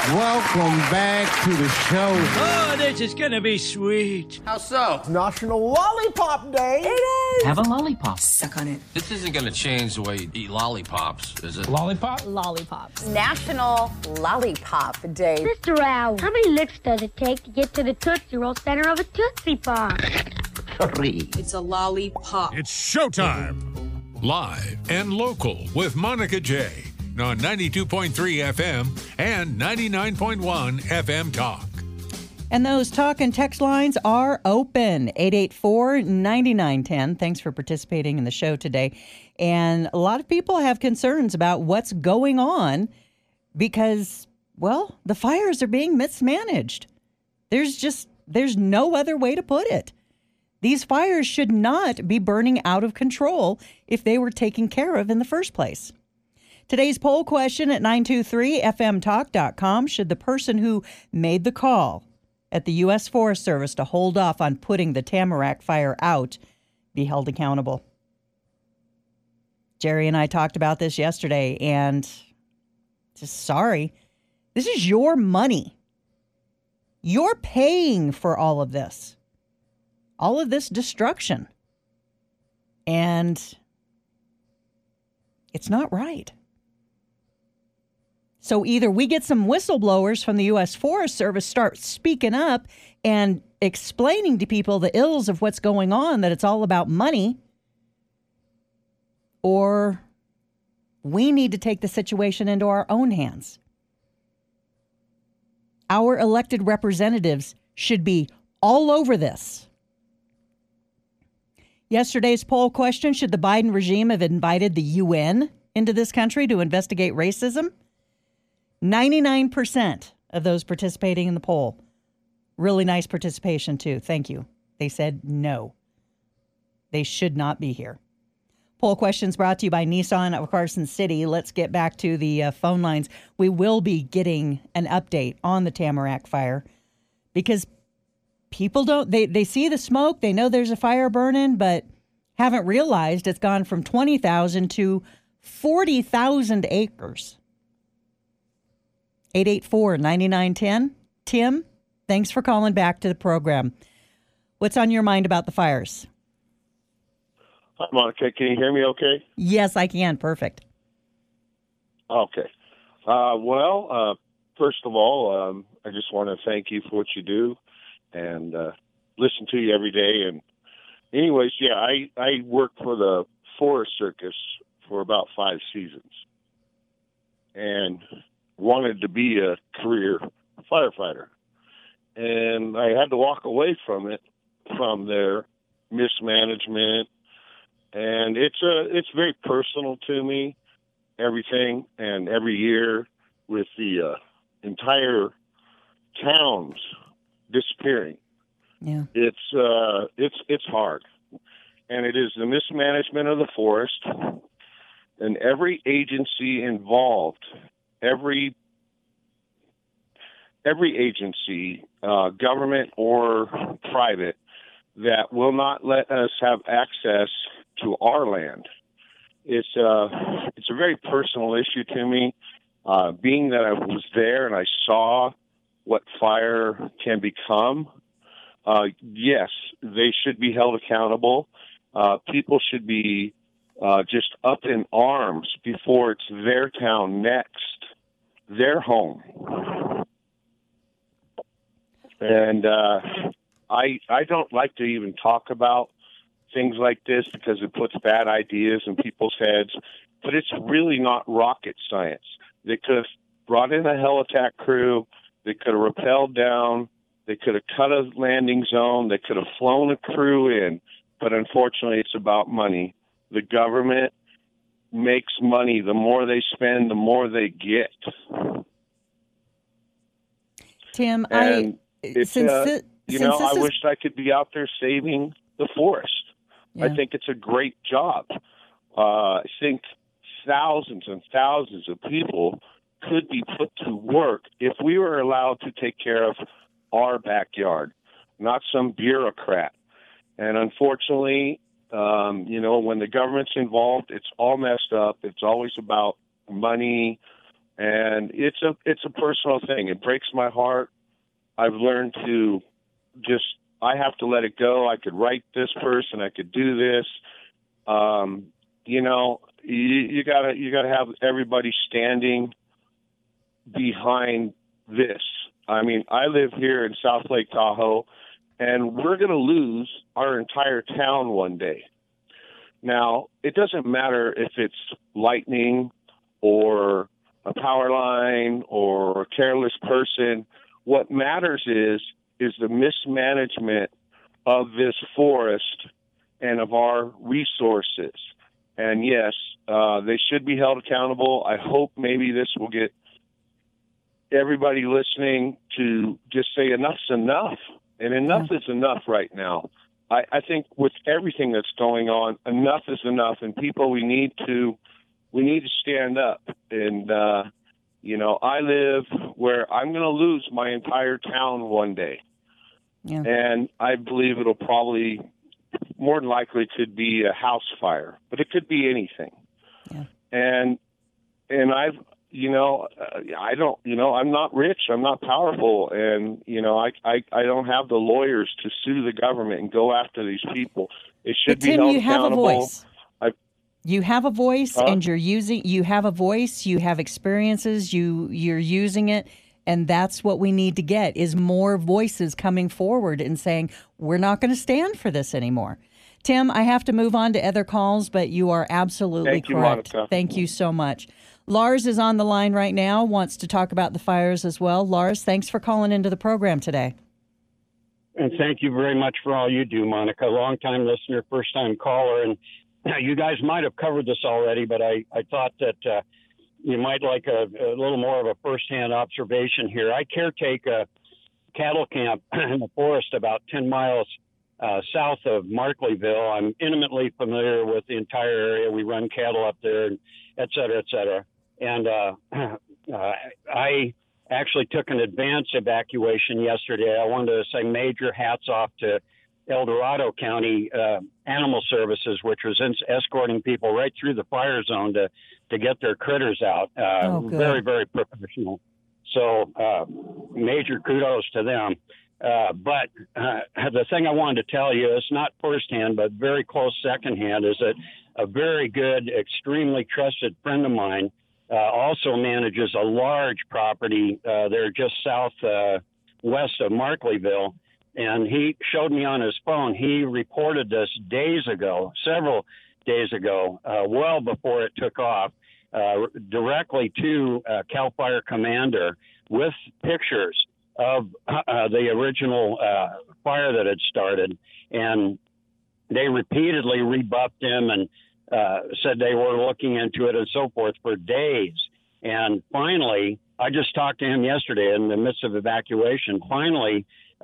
Welcome back to the show. Oh, this is gonna be sweet. How so? National Lollipop Day. It is. Have a lollipop. Suck on it. This isn't going to change the way you eat lollipops, is it? Lollipop? Lollipops. National Lollipop Day. Mr. Owl, how many licks does it take to get to the Tootsie Roll center of a Tootsie Pop? 3. It's a lollipop. It's showtime. Live and local with Monica J. on 92.3 FM and 99.1 FM Talk. And those talk and text lines are open, 884-9910. Thanks for participating in the show today. And a lot of people have concerns about what's going on because, well, the fires are being mismanaged. There's no other way to put it. These fires should not be burning out of control if they were taken care of in the first place. Today's poll question at 923fmtalk.com: should the person who made the call at the U.S. Forest Service to hold off on putting the Tamarack fire out be held accountable? Jerry and I talked about this yesterday, and just sorry, this is your money. You're paying for all of this destruction. And it's not right. So either we get some whistleblowers from the U.S. Forest Service start speaking up and explaining to people the ills of what's going on, that it's all about money, or we need to take the situation into our own hands. Our elected representatives should be all over this. Yesterday's poll question: should the Biden regime have invited the UN into this country to investigate racism? 99% of those participating in the poll, really nice participation too, thank you, they said no. They should not be here. Poll questions brought to you by Nissan of Carson City. Let's get back to the phone lines. We will be getting an update on the Tamarack fire because people they see the smoke, they know there's a fire burning, but haven't realized it's gone from 20,000 to 40,000 acres. 884-9910. Tim, thanks for calling back to the program. What's on your mind about the fires? Hi, Monica. Can you hear me okay? Yes, I can. Perfect. Okay. First of all, I just want to thank you for what you do and listen to you every day. And anyways, yeah, I worked for the Forest Circus for about 5 seasons and wanted to be a career firefighter. And I had to walk away from it, from their mismanagement. And it's very personal to me, everything. And every year with the entire towns disappearing, yeah, it's hard. And it is the mismanagement of the forest, and every agency involved, every agency, government or private, that will not let us have access to our land. It's a very personal issue to me, being that I was there and I saw what fire can become. Yes, they should be held accountable. People should be just up in arms before it's their town next, their home. And I don't like to even talk about things like this because it puts bad ideas in people's heads, but it's really not rocket science. They could have brought in a hell attack crew. They could have rappelled down. They could have cut a landing zone. They could have flown a crew in. But unfortunately, it's about money. The government makes money. The more they spend, the more they get. Tim, I wished I could be out there saving the forest. Yeah. I think it's a great job. I think thousands and thousands of people could be put to work if we were allowed to take care of our backyard, not some bureaucrat. And unfortunately, when the government's involved, it's all messed up. It's always about money, And it's a personal thing. It breaks my heart. I've learned to I have to let it go. I could write this person. I could do this. You gotta have everybody standing behind this. I mean, I live here in South Lake Tahoe, and we're going to lose our entire town one day. Now, it doesn't matter if it's lightning or a power line or a careless person. What matters is the mismanagement of this forest and of our resources. And yes, they should be held accountable. I hope maybe this will get everybody listening to just say enough's enough. And enough is enough right now. I think with everything that's going on, enough is enough. And people, we need to stand up. And, I live where I'm going to lose my entire town one day. Yeah. And I believe it'll probably, more than likely, could be a house fire, but it could be anything. Yeah. And I've, I'm not rich, I'm not powerful, and I don't have the lawyers to sue the government and go after these people. It should be held accountable. You have a voice, and you have a voice, you have experiences, you're using it, and that's what we need to get is more voices coming forward and saying, we're not going to stand for this anymore. Tim, I have to move on to other calls, but you are absolutely correct. Monica. Thank you so much. Lars is on the line right now, wants to talk about the fires as well. Lars, thanks for calling into the program today. And thank you very much for all you do, Monica. Long-time listener, first-time caller. And you guys might have covered this already, but I thought that you might like a little more of a first-hand observation here. I caretake a cattle camp in the forest about 10 miles south of Markleyville. I'm intimately familiar with the entire area. We run cattle up there, and et cetera, et cetera. And I actually took an advance evacuation yesterday. I wanted to say major hats off to El Dorado County Animal Services, which was escorting people right through the fire zone to get their critters out. Very, very professional. So major kudos to them. But the thing I wanted to tell you, it's not firsthand, but very close secondhand, is that a very good, extremely trusted friend of mine also manages a large property there just west of Markleyville. And he showed me on his phone, he reported this several days ago, well before it took off, directly to CAL FIRE commander with pictures of the original fire that had started. And they repeatedly rebuffed him and said they were looking into it and so forth for days. And finally, I just talked to him yesterday in the midst of evacuation. Finally,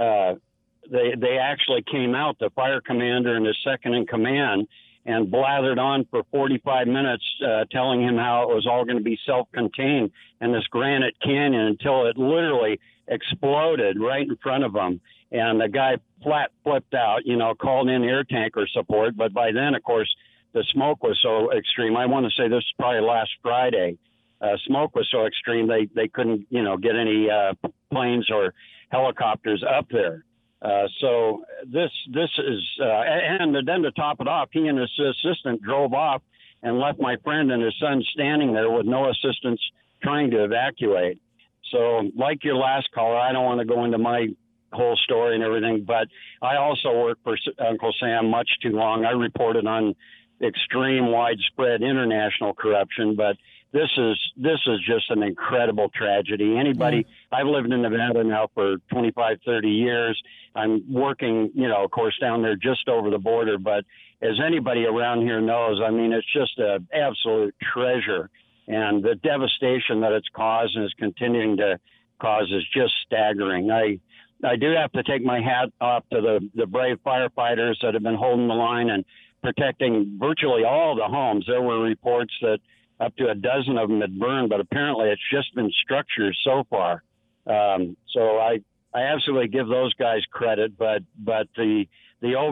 they actually came out, the fire commander and his second in command, and blathered on for 45 minutes, telling him how it was all going to be self-contained in this granite canyon until it literally exploded right in front of him. And the guy flipped out, called in air tanker support. But by then, of course, the smoke was so extreme. I want to say this is probably last Friday. Smoke was so extreme they couldn't, get any planes or helicopters up there. So this is, and then to top it off, he and his assistant drove off and left my friend and his son standing there with no assistance trying to evacuate. So like your last caller, I don't want to go into my whole story and everything, but I also worked for Uncle Sam much too long. I reported on extreme widespread international corruption, but this is just an incredible tragedy. I've lived in Nevada now for 25, 30 years. I'm working, of course, down there just over the border. But as anybody around here knows, I mean, it's just an absolute treasure. And the devastation that it's caused and is continuing to cause is just staggering. I do have to take my hat off to the brave firefighters that have been holding the line and protecting virtually all the homes. There were reports that up to a dozen of them had burned, but apparently it's just been structures so far. So I absolutely give those guys credit, but the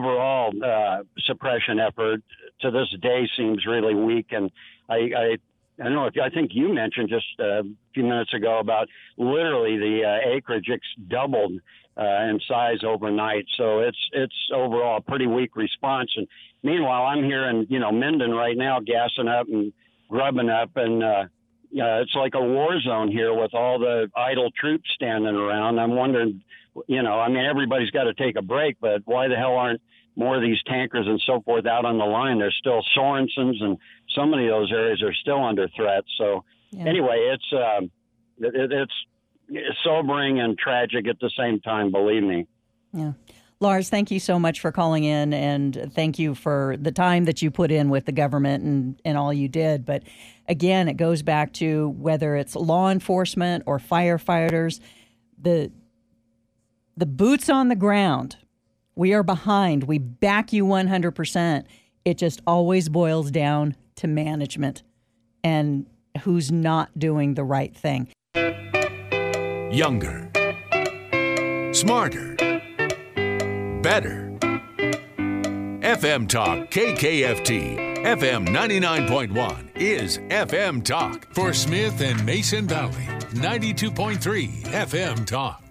overall suppression effort to this day seems really weak. And I think you mentioned just a few minutes ago about literally the acreage doubled in size overnight. So it's overall a pretty weak response. And meanwhile, I'm here in Minden right now, gassing up and grubbing up, and it's like a war zone here with all the idle troops standing around. I'm wondering, everybody's got to take a break, but why the hell aren't more of these tankers and so forth out on the line? There's still Sorensen's, and so many of those areas are still under threat. So anyway, it's sobering and tragic at the same time, believe me. Yeah. Lars, thank you so much for calling in, and thank you for the time that you put in with the government and all you did. But again, it goes back to whether it's law enforcement or firefighters, the boots on the ground. We are behind. We back you 100%. It just always boils down to management and who's not doing the right thing. Younger, smarter, better. FM Talk KKFT FM 99.1 is FM Talk for Smith and Mason Valley. 92.3 FM Talk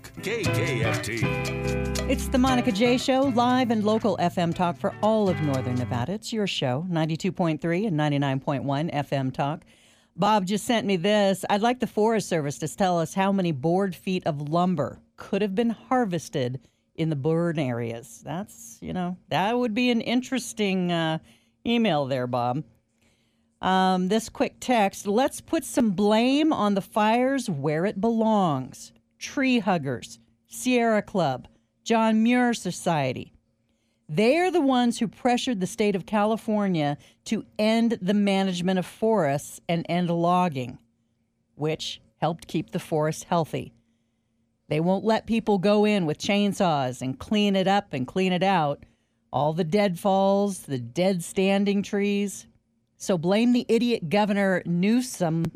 KKFT. It's the Monica J. Show, live and local FM Talk for all of Northern Nevada. It's your show, 92.3 and 99.1 FM Talk. Bob just sent me this. I'd like the Forest Service to tell us how many board feet of lumber could have been harvested in the burn areas. That's, that would be an interesting email there, Bob. This quick text, let's put some blame on the fires where it belongs. Tree huggers, Sierra Club, John Muir Society. They're the ones who pressured the state of California to end the management of forests and end logging, which helped keep the forest healthy. They won't let people go in with chainsaws and clean it up and clean it out. All the deadfalls, the dead standing trees. So blame the idiot Governor Newsom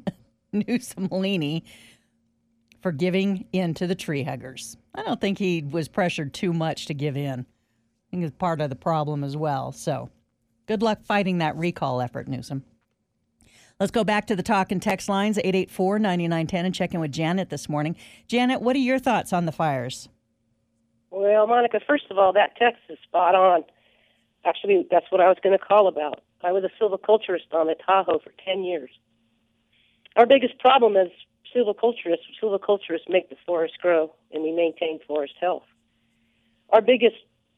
for giving in to the tree huggers. I don't think he was pressured too much to give in. I think it's part of the problem as well. So good luck fighting that recall effort, Newsom. Let's go back to the talk and text lines, 884-9910, and check in with Janet this morning. Janet, what are your thoughts on the fires? Well, Monica, first of all, that text is spot on. Actually, that's what I was going to call about. I was a silviculturist on the Tahoe for 10 years. Our biggest problem is silviculturists make the forest grow, and we maintain forest health. Our biggest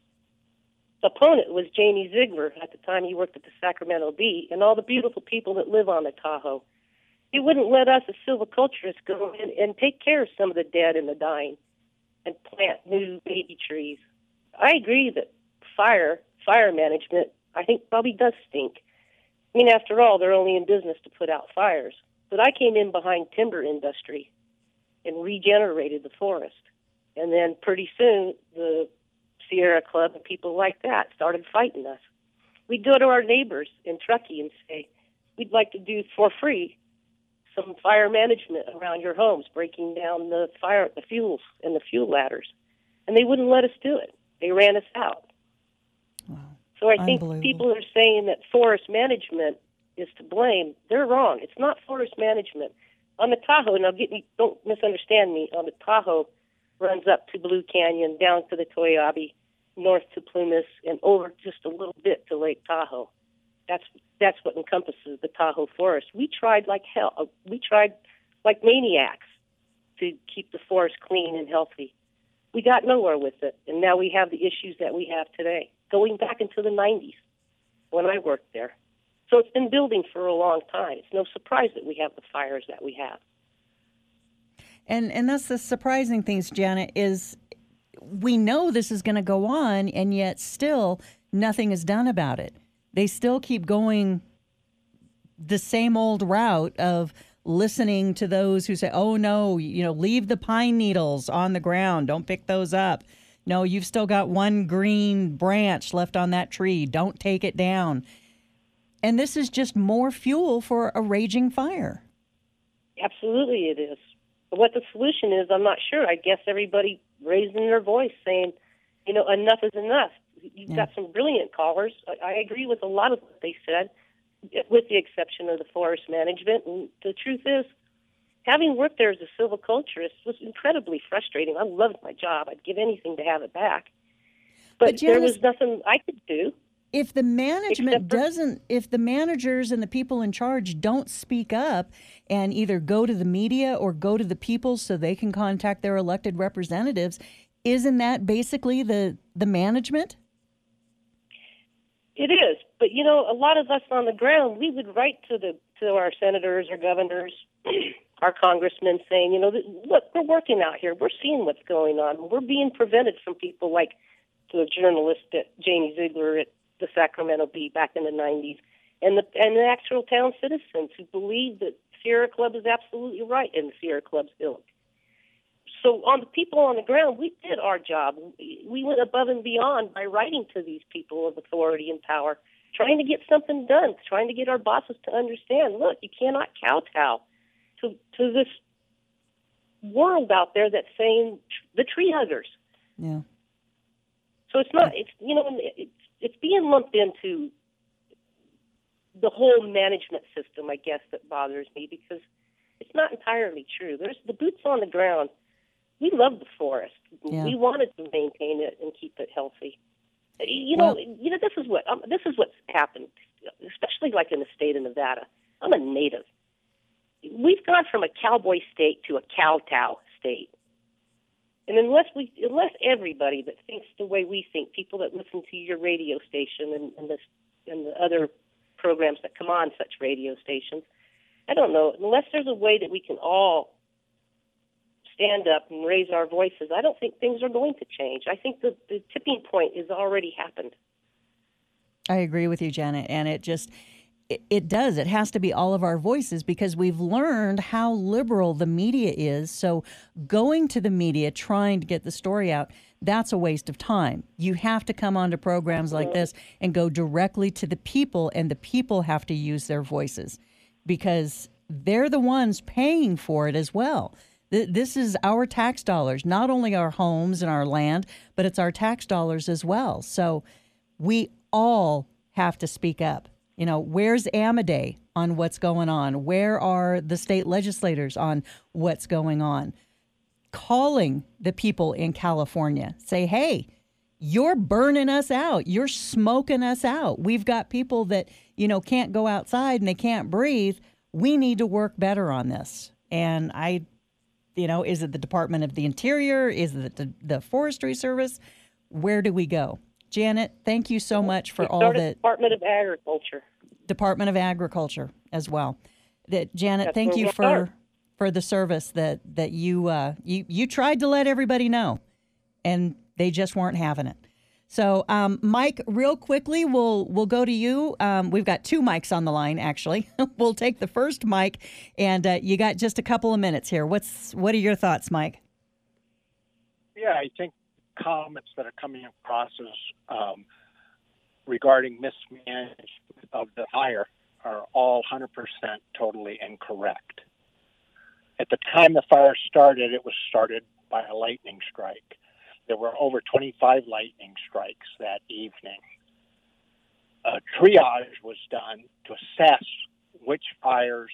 opponent was Jamie Ziegler. At the time, he worked at the Sacramento Bee, and all the beautiful people that live on the Tahoe. He wouldn't let us as silviculturists go in and take care of some of the dead and the dying and plant new baby trees. I agree that fire management, I think, probably does stink. I mean, after all, they're only in business to put out fires. But I came in behind timber industry and regenerated the forest. And then pretty soon, the Sierra Club and people like that started fighting us. We'd go to our neighbors in Truckee and say, we'd like to do for free some fire management around your homes, breaking down the fuels and the fuel ladders. And they wouldn't let us do it. They ran us out. Wow. So I think people are saying that forest management is to blame. They're wrong. It's not forest management. On the Tahoe, now don't misunderstand me, on the Tahoe runs up to Blue Canyon, down to the Toiyabe, north to Plumas, and over just a little bit to Lake Tahoe. That's what encompasses the Tahoe forest. We tried like hell. We tried like maniacs to keep the forest clean and healthy. We got nowhere with it, and now we have the issues that we have today, going back into the 90s when I worked there. So it's been building for a long time. It's no surprise that we have the fires that we have. And that's the surprising things, Janet, is we know this is going to go on, and yet still nothing is done about it. They still keep going the same old route of listening to those who say, oh, no, leave the pine needles on the ground. Don't pick those up. No, you've still got one green branch left on that tree. Don't take it down. And this is just more fuel for a raging fire. Absolutely it is. But what the solution is, I'm not sure. I guess everybody raising their voice saying, enough is enough. You've got some brilliant callers. I agree with a lot of what they said. with the exception of the forest management. And the truth is, having worked there as a silviculturist was incredibly frustrating. I loved my job. I'd give anything to have it back. But there was nothing I could do. If the management if the managers and the people in charge don't speak up and either go to the media or go to the people so they can contact their elected representatives, isn't that basically the management? It is. But, you know, a lot of us on the ground, we would write to our senators or governors, our congressmen saying, you know, look, we're working out here. We're seeing what's going on. We're being prevented from people like the journalist Janie Ziegler at the Sacramento Bee back in the 90s, and the actual town citizens who believe that Sierra Club is absolutely right in the Sierra Club's ilk. So on the people on the ground, we did our job. We went above and beyond by writing to these people of authority and power, trying to get something done, trying to get our bosses to understand, look, you cannot kowtow to this world out there that's saying the tree huggers. Yeah. So it's not, it's being lumped into the whole management system, I guess, that bothers me, because it's not entirely true. There's the boots on the ground. We love the forest. Yeah. We wanted to maintain it and keep it healthy. This is what's happened, especially like in the state of Nevada. I'm a native. We've gone from a cowboy state to a kowtow state. And unless everybody that thinks the way we think, people that listen to your radio station and the other programs that come on such radio stations, I don't know, unless there's a way that we can all stand up and raise our voices, I don't think things are going to change. I think the tipping point has already happened. I agree with you, Janet, and it does. It has to be all of our voices because we've learned how liberal the media is. So going to the media, trying to get the story out, that's a waste of time. You have to come onto programs like this and go directly to the people, and the people have to use their voices because they're the ones paying for it as well. This is our tax dollars, not only our homes and our land, but it's our tax dollars as well. So we all have to speak up. You know, where's Amadei on what's going on? Where are the state legislators on what's going on? Calling the people in California. Say, hey, you're burning us out. You're smoking us out. We've got people that, can't go outside and they can't breathe. We need to work better on this. And is it the Department of the Interior? Is it the Forestry Service? Where do we go? Janet, thank you so much for all that. Department of Agriculture. Department of Agriculture as well. Janet, thank you for the service that you tried to let everybody know, and they just weren't having it. So, Mike, real quickly, we'll go to you. We've got two mics on the line, actually. We'll take the first mic, and you got just a couple of minutes here. What are your thoughts, Mike? Yeah, I think comments that are coming across as regarding mismanagement of the fire are all 100% totally incorrect. At the time the fire started, it was started by a lightning strike. There were over 25 lightning strikes that evening. A triage was done to assess which fires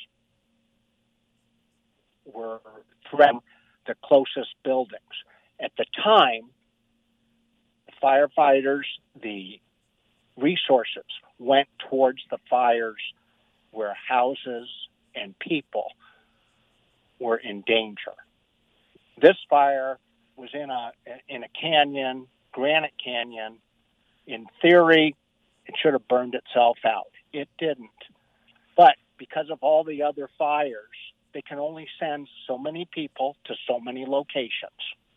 were threatening the closest buildings. At the time, the firefighters, the resources went towards the fires where houses and people were in danger. This fire was in a canyon, Granite Canyon. In theory, it should have burned itself out. It didn't. But because of all the other fires, they can only send so many people to so many locations.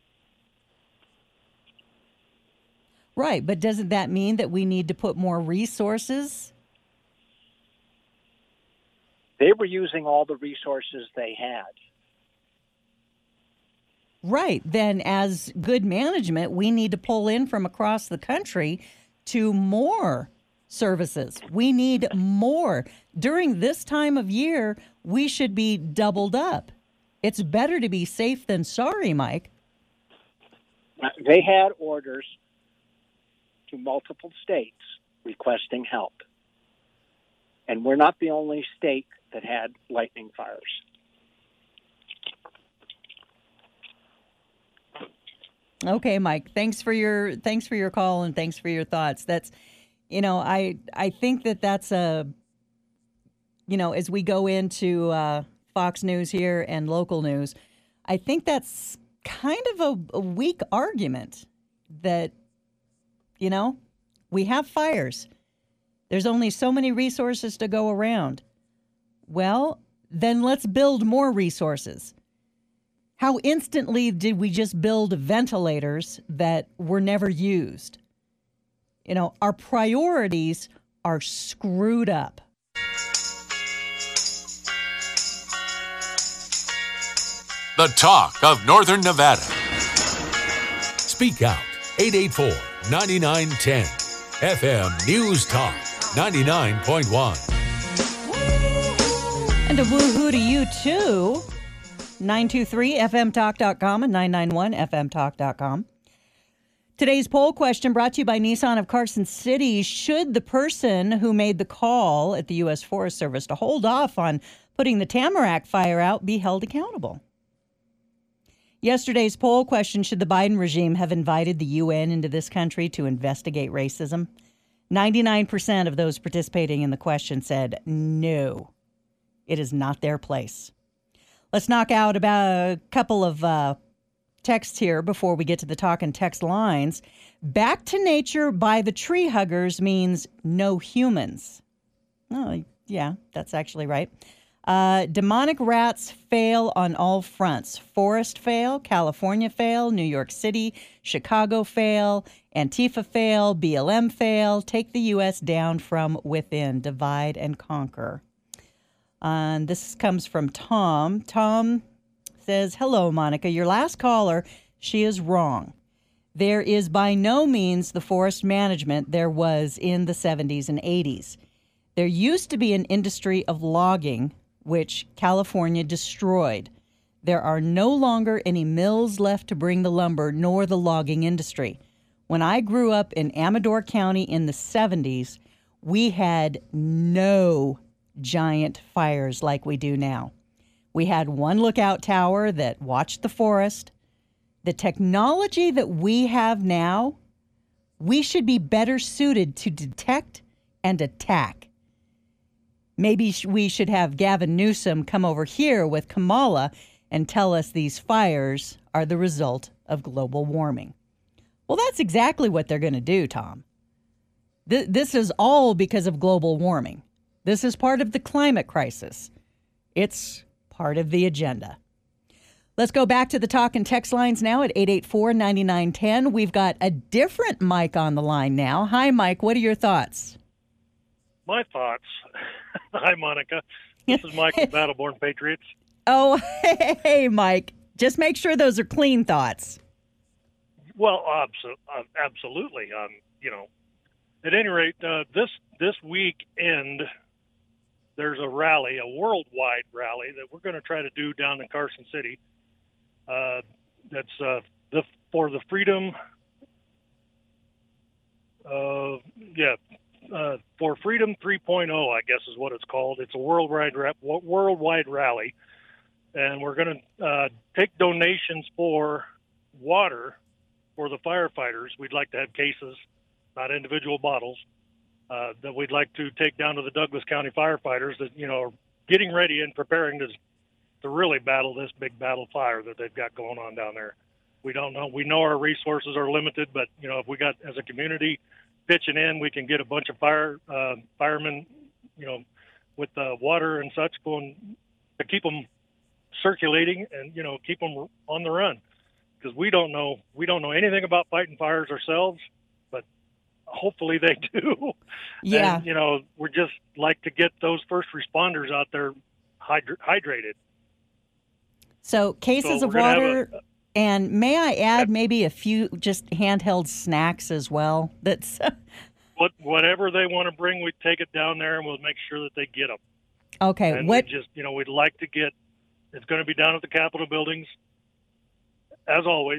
Right, but doesn't that mean that we need to put more resources? They were using all the resources they had. Right. Then as good management, we need to pull in from across the country to more services. We need more. During this time of year, we should be doubled up. It's better to be safe than sorry, Mike. They had orders to multiple states requesting help. And we're not the only state that had lightning fires. Okay, Mike. Thanks for your call and thanks for your thoughts. That's, I think that's a, as we go into Fox News here and local news, I think that's kind of a weak argument that, we have fires. There's only so many resources to go around. Well, then let's build more resources. How instantly did we just build ventilators that were never used? Our priorities are screwed up. The talk of Northern Nevada. Speak out. 884-9910. FM News Talk 99.1. And a woohoo to you, too. 923-FMTalk.com and 991-FMTalk.com. Today's poll question brought to you by Nissan of Carson City. Should the person who made the call at the U.S. Forest Service to hold off on putting the Tamarack fire out be held accountable? Yesterday's poll question, should the Biden regime have invited the UN into this country to investigate racism? 99% of those participating in the question said no, it is not their place. Let's knock out about a couple of texts here before we get to the talk and text lines. Back to nature by the tree huggers means no humans. Oh, yeah, that's actually right. Demonic rats fail on all fronts. Forest fail, California fail, New York City, Chicago fail, Antifa fail, BLM fail. Take the U.S. down from within. Divide and conquer. And this comes from Tom. Tom says, hello, Monica. Your last caller, she is wrong. There is by no means the forest management there was in the 70s and 80s. There used to be an industry of logging, which California destroyed. There are no longer any mills left to bring the lumber nor the logging industry. When I grew up in Amador County in the 70s, we had no giant fires like we do now. We had one lookout tower that watched the forest. The technology that we have now, we should be better suited to detect and attack. Maybe we should have Gavin Newsom come over here with Kamala and tell us these fires are the result of global warming. Well, that's exactly what they're going to do, Tom. This is all because of global warming. This is part of the climate crisis. It's part of the agenda. Let's go back to the talk and text lines now at 884-9910. We've got a different Mike on the line now. Hi, Mike. What are your thoughts? My thoughts. Hi, Monica. This is Mike with Battleborn Patriots. Oh, hey, Mike. Just make sure those are clean thoughts. Well, absolutely. At any rate, this weekend, there's a rally, a worldwide rally that we're going to try to do down in Carson City. That's for the freedom. For Freedom 3.0, I guess is what it's called. It's a worldwide rally, and we're going to take donations for water for the firefighters. We'd like to have cases, not individual bottles, that we'd like to take down to the Douglas County firefighters that are getting ready and preparing to really battle this big battle fire that they've got going on down there. We don't know. We know our resources are limited, but if we got as a community pitching in, we can get a bunch of firemen, with water and such going to keep them circulating and keep them on the run, because we don't know anything about fighting fires ourselves, but hopefully they do. Yeah. And, we just like to get those first responders out there hydrated. So cases of water. And may I add maybe a few just handheld snacks as well? That's whatever they want to bring, we take it down there and we'll make sure that they get them. Okay. And we'd like to get. It's going to be down at the Capitol buildings, as always.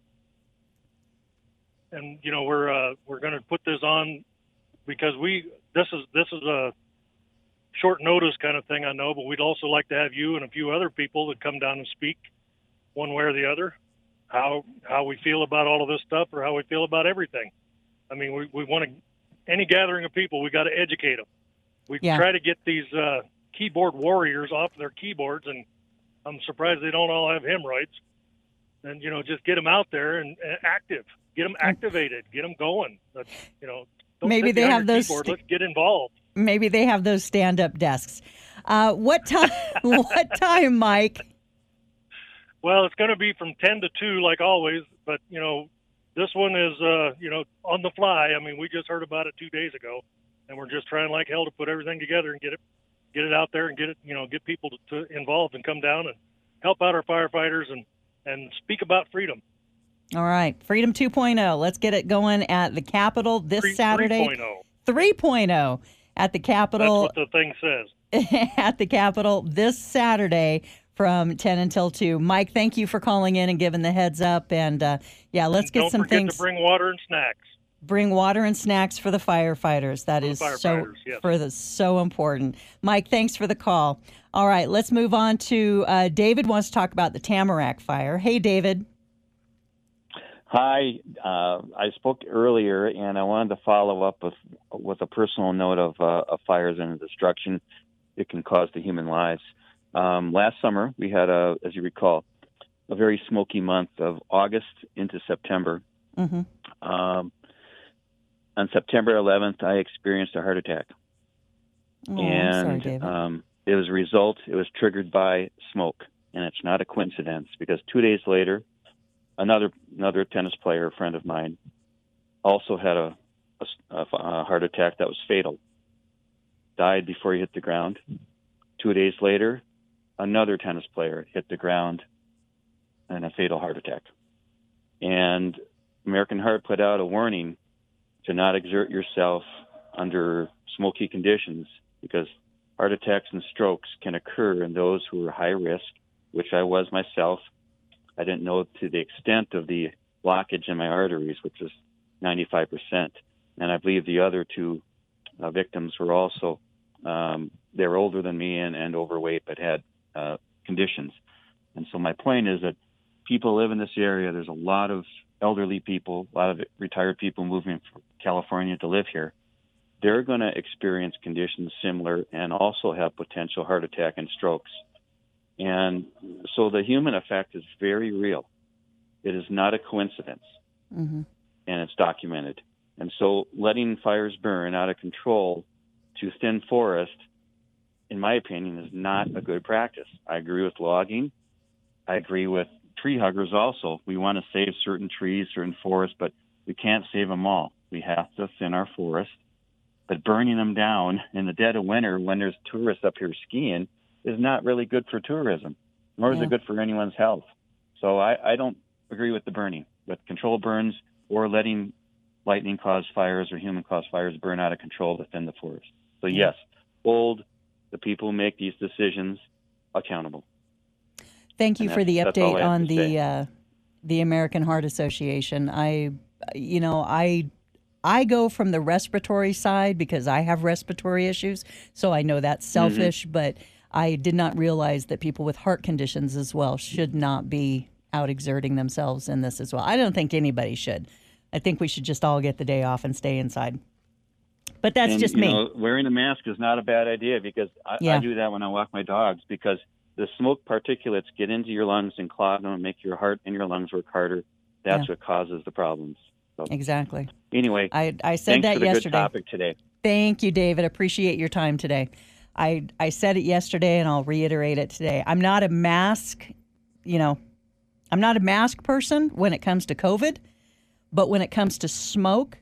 And we're going to put this on because this is short notice kind of thing, I know, but we'd also like to have you and a few other people that come down and speak one way or the other, how we feel about all of this stuff or how we feel about everything. I mean, we want to, any gathering of people, we got to educate them. We try to get these keyboard warriors off their keyboards, and I'm surprised they don't all have hemorrhoids. And, just get them out there and active. Get them activated. Get them going. Don't maybe sit they behind have your those. keyboard. Let's get involved. Maybe they have those stand-up desks. What time? What time, Mike? Well, it's going to be from 10 to 2, like always. But this one is on the fly. I mean, we just heard about it 2 days ago, and we're just trying like hell to put everything together and get it out there and get people to involved and come down and help out our firefighters and speak about freedom. All right. Freedom 2.0. Let's get it going at the Capitol this Saturday. 3.0 at the Capitol. That's what the thing says. At the Capitol this Saturday from 10 until 2. Mike, thank you for calling in and giving the heads up. And, let's get some things. Don't forget to bring water and snacks. Bring water and snacks for the firefighters. That is so important. Mike, thanks for the call. All right, let's move on to David wants to talk about the Tamarack fire. Hey, David. Hi. I spoke earlier, and I wanted to follow up with a personal note of fires and destruction it can cause to human lives. Last summer, we had, as you recall, a very smoky month of August into September. Mm-hmm. On September 11th, I experienced a heart attack. Oh, and sorry, David. It was triggered by smoke. And it's not a coincidence because 2 days later, another tennis player, a friend of mine, also had a heart attack that was fatal. Died before he hit the ground. 2 days later, another tennis player hit the ground and a fatal heart attack. And American Heart put out a warning to not exert yourself under smoky conditions because heart attacks and strokes can occur in those who are high risk, which I was myself. I didn't know to the extent of the blockage in my arteries, which was 95%. And I believe the other two victims were also, they were older than me and overweight, but had conditions. And so my point is that people live in this area. There's a lot of elderly people, a lot of retired people moving from California to live here. They're going to experience conditions similar and also have potential heart attack and strokes. And so the human effect is very real. It is not a coincidence, mm-hmm. and it's documented. And so letting fires burn out of control to thin forest, in my opinion, is not a good practice. I agree with logging. I agree with tree huggers also. We want to save certain trees, certain forests, but we can't save them all. We have to thin our forest. But burning them down in the dead of winter when there's tourists up here skiing is not really good for tourism, nor is it good for anyone's health. So I don't agree with the burning, with controlled burns or letting lightning-caused fires or human-caused fires burn out of control to thin the forest. So yes, hold the people who make these decisions accountable. Thank you for the update on the American Heart Association. I go from the respiratory side because I have respiratory issues, so I know that's selfish, but I did not realize that people with heart conditions as well should not be out exerting themselves in this as well. I don't think anybody should. I think we should just all get the day off and stay inside. But that's just me. Wearing a mask is not a bad idea because I do that when I walk my dogs because the smoke particulates get into your lungs and clog them and make your heart and your lungs work harder. That's what causes the problems. So, exactly. Anyway, I said that yesterday. Thanks for the good topic today. Thank you, David. Appreciate your time today. I said it yesterday and I'll reiterate it today. I'm not a mask, I'm not a mask person when it comes to COVID, but when it comes to smoke,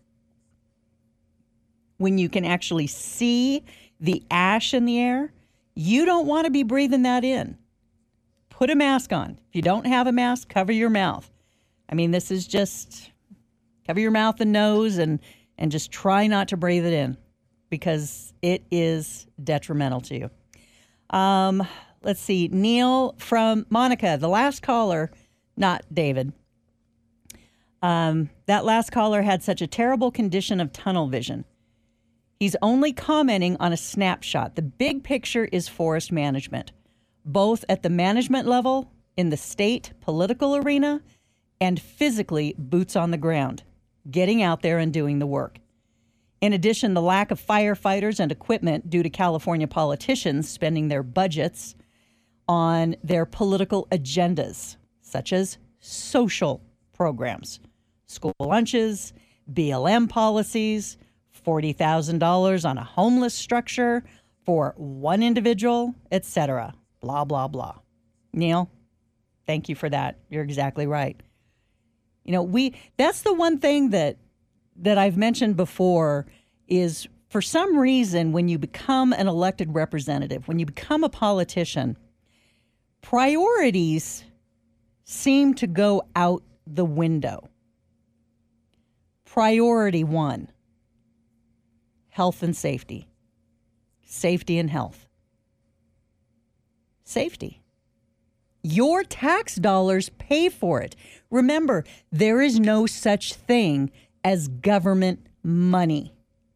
when you can actually see the ash in the air, you don't want to be breathing that in. Put a mask on. If you don't have a mask, cover your mouth. I mean, this is just cover your mouth and nose and just try not to breathe it in because it is detrimental to you. Let's see. Neil from Monica, the last caller, not David. That last caller had such a terrible condition of tunnel vision. He's only commenting on a snapshot. The big picture is forest management, both at the management level, in the state political arena, and physically boots on the ground, getting out there and doing the work. In addition, the lack of firefighters and equipment due to California politicians spending their budgets on their political agendas, such as social programs, school lunches, BLM policies, $40,000 on a homeless structure for one individual, etc. Blah, blah, blah. Neil, thank you for that. You're exactly right. You know, that's the one thing that I've mentioned before is for some reason when you become an elected representative, when you become a politician, priorities seem to go out the window. Priority one, health and safety. Safety and health. Safety. Your tax dollars pay for it. Remember, there is no such thing as government money.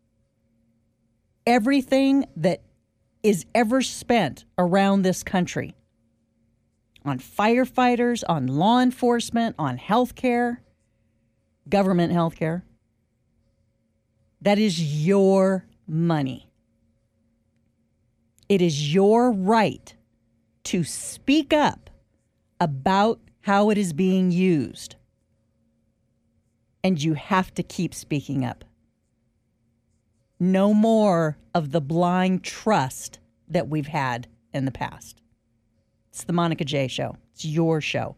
Everything that is ever spent around this country on firefighters, on law enforcement, on health care, government health care, that is your money. It is your right to speak up about how it is being used. And you have to keep speaking up. No more of the blind trust that we've had in the past. It's the Monica J. Show. It's your show.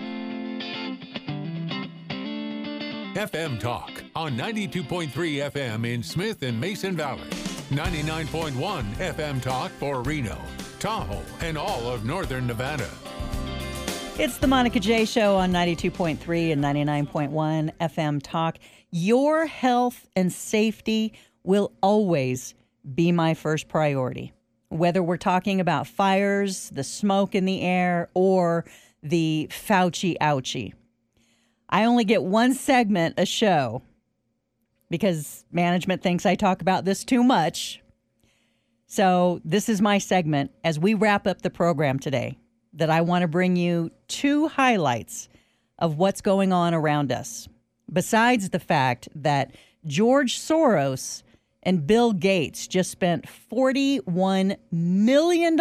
FM Talk on 92.3 FM in Smith and Mason Valley. 99.1 FM Talk for Reno, Tahoe, and all of northern Nevada. It's the Monica J. Show on 92.3 and 99.1 FM Talk. Your health and safety will always be my first priority. Whether we're talking about fires, the smoke in the air, or the Fauci ouchie. I only get one segment a show because management thinks I talk about this too much. So this is my segment as we wrap up the program today, that I want to bring you two highlights of what's going on around us. Besides the fact that George Soros and Bill Gates just spent $41 million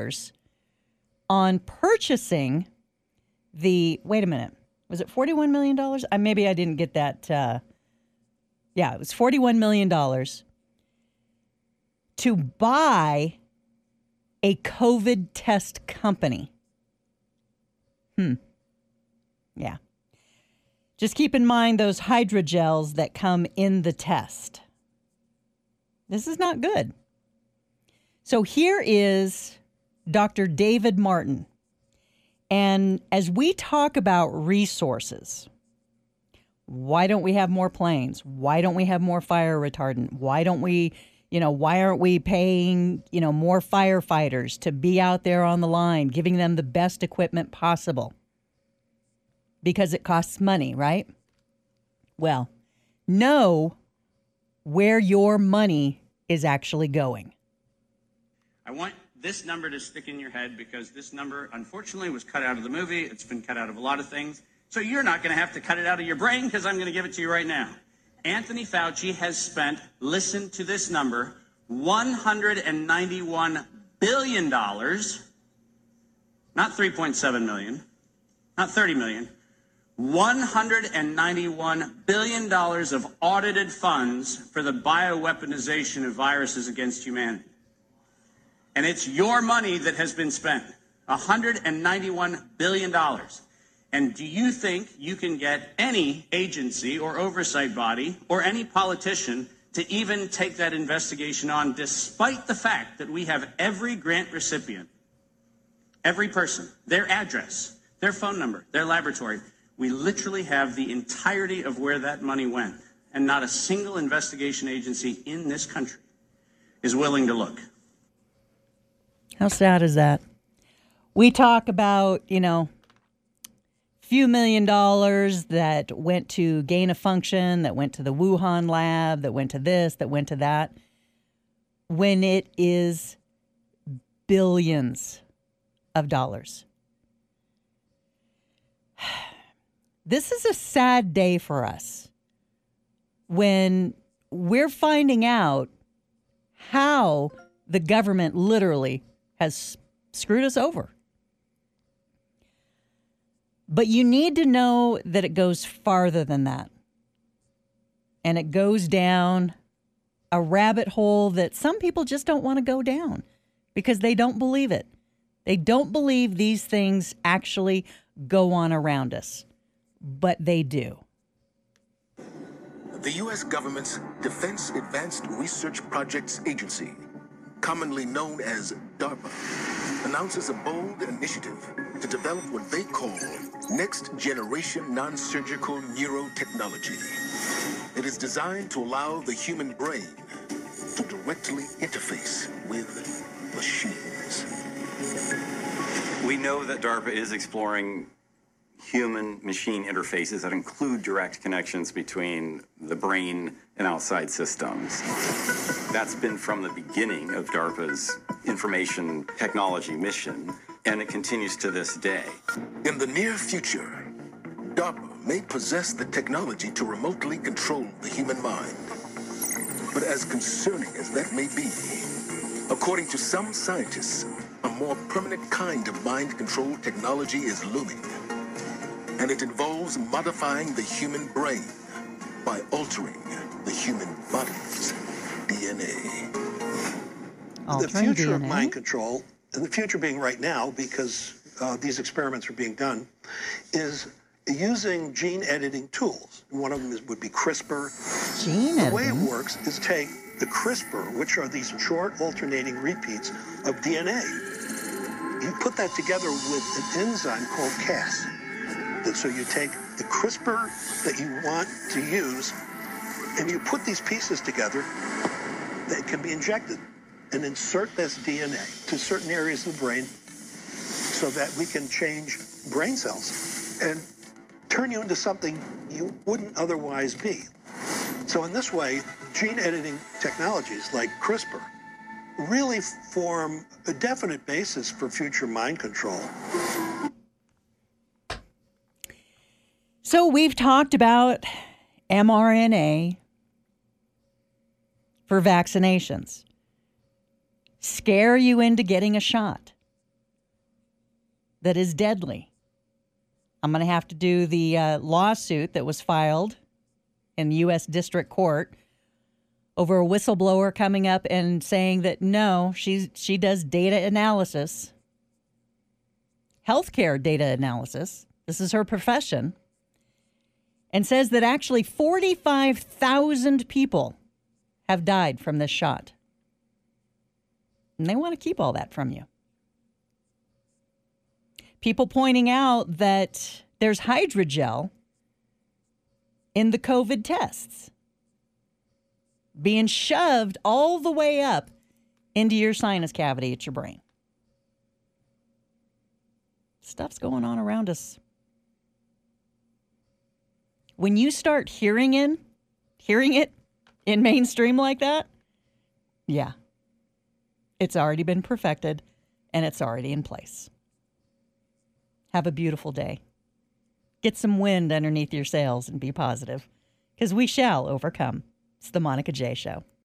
on purchasing wait a minute. Was it $41 million? Maybe I didn't get that. Yeah, it was $41 million to buy a COVID test company. Yeah. Just keep in mind those hydrogels that come in the test. This is not good. So here is Dr. David Martin. And as we talk about resources, why don't we have more planes? Why don't we have more fire retardant? Why don't we, why aren't we paying, more firefighters to be out there on the line, giving them the best equipment possible? Because it costs money, right? Well, know where your money is actually going. I want this number to stick in your head because this number, unfortunately, was cut out of the movie. It's been cut out of a lot of things. So you're not going to have to cut it out of your brain because I'm going to give it to you right now. Anthony Fauci has spent, listen to this number, $191 billion, not 3.7 million, not 30 million, $191 billion of audited funds for the bioweaponization of viruses against humanity. And it's your money that has been spent, $191 billion. And do you think you can get any agency or oversight body or any politician to even take that investigation on, despite the fact that we have every grant recipient, every person, their address, their phone number, their laboratory? We literally have the entirety of where that money went, and not a single investigation agency in this country is willing to look. How sad is that? We talk about, few million dollars that went to gain of function, that went to the Wuhan lab, that went to this, that went to that. when it is billions of dollars. This is a sad day for us when we're finding out how the government literally has screwed us over. But you need to know that it goes farther than that. And it goes down a rabbit hole that some people just don't want to go down because they don't believe it. They don't believe these things actually go on around us, but they do. The U.S. government's Defense Advanced Research Projects Agency, commonly known as DARPA, announces a bold initiative to develop what they call next-generation non-surgical neurotechnology. It is designed to allow the human brain to directly interface with machines. We know that DARPA is exploring human-machine interfaces that include direct connections between the brain and outside systems. That's been from the beginning of DARPA's information technology mission, and it continues to this day. In the near future, DARPA may possess the technology to remotely control the human mind. But as concerning as that may be, according to some scientists, a more permanent kind of mind control technology is looming. And it involves modifying the human brain by altering the human body's DNA. The future of mind control, and the future being right now, because these experiments are being done, is using gene editing tools. One of them would be CRISPR. The way it works is take the CRISPR, which are these short alternating repeats of DNA. You put that together with an enzyme called Cas. So you take the CRISPR that you want to use, and you put these pieces together that can be injected and insert this DNA to certain areas of the brain so that we can change brain cells and turn you into something you wouldn't otherwise be. So in this way, gene editing technologies like CRISPR really form a definite basis for future mind control. So we've talked about mRNA for vaccinations. Scare you into getting a shot that is deadly. I'm going to have to do the lawsuit that was filed in the U.S. District Court over a whistleblower coming up and saying that no, she does data analysis, healthcare data analysis. This is her profession. And says that actually 45,000 people have died from this shot. And they want to keep all that from you. People pointing out that there's hydrogel in the COVID tests being shoved all the way up into your sinus cavity at your brain. Stuff's going on around us. When you start hearing it in mainstream like that, yeah, it's already been perfected and it's already in place. Have a beautiful day. Get some wind underneath your sails and be positive, because we shall overcome. It's the Monica J. Show.